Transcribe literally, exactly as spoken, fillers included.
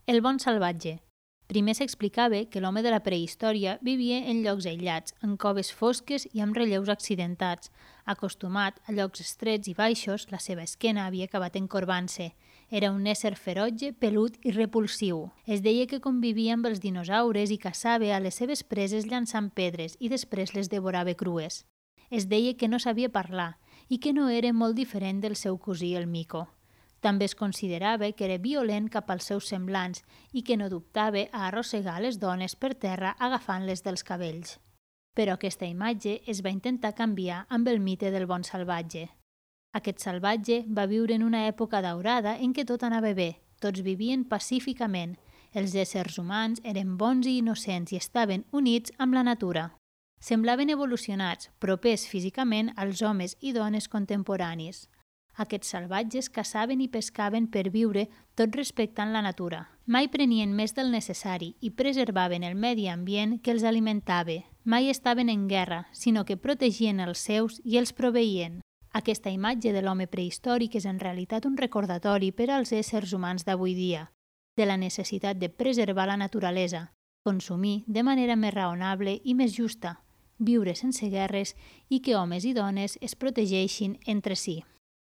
El bon salvatge. Primer s'explicava que l'home de la prehistòria vivia en llocs aïllats, en coves fosques i amb relleus accidentats. Acostumat a llocs estrets i baixos, la seva esquena havia acabat encorbant-se. Era un ésser ferotge, pelut i repulsiu. Es deia que convivia amb els dinosaures i caçava a les seves preses llançant pedres i després les devorava crues. Es deia que no sabia parlar i que no era molt diferent del seu cosí, el mico. També es considerava que era violent cap als seus semblants i que no dubtava a arrossegar les dones per terra agafant-les dels cabells. Però aquesta imatge es va intentar canviar amb el mite del bon salvatge. Aquest salvatge va viure en una època daurada en què tot anava bé, tots vivien pacíficament, els éssers humans eren bons i innocents i estaven units amb la natura. Semblaven evolucionats, propers físicament als homes i dones contemporanis. Aquests salvatges caçaven i pescaven per viure tot respectant la natura. Mai prenien més del necessari i preservaven el medi ambient que els alimentava. Mai estaven en guerra, sinó que protegien els seus i els proveïen. Aquesta imatge de l'home prehistòric és en realitat un recordatori per als éssers humans d'avui dia, de la necessitat de preservar la naturalesa, consumir de manera més raonable i més justa, viure sense guerres i que homes i dones es protegeixin entre si.